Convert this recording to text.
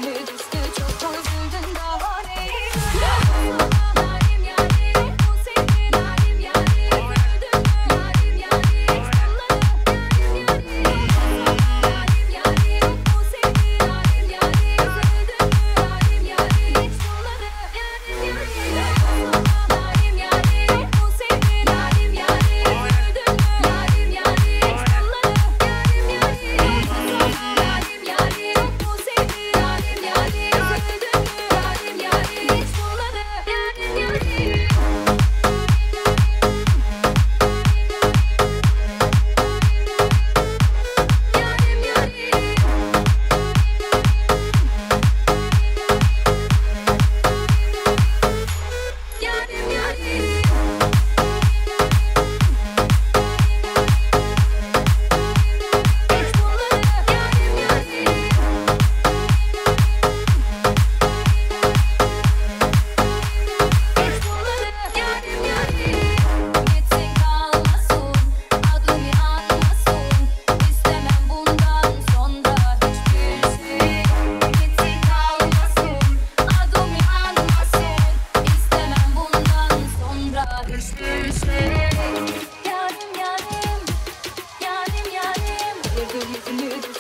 yüzüme düştü, çok üzüldün daha ne? Yarim yarim, bu senin yarim yarim. Öldün mü yarim yarim? Yarim yarim, yarim yarim, bu senin yarim yarim. Öldün mü yarim yarim? Yarim yarim, bu senin yarim yarim. Öldün mü yarim yarim? Yarim yarim, yarim yarim, yüzüme düştü.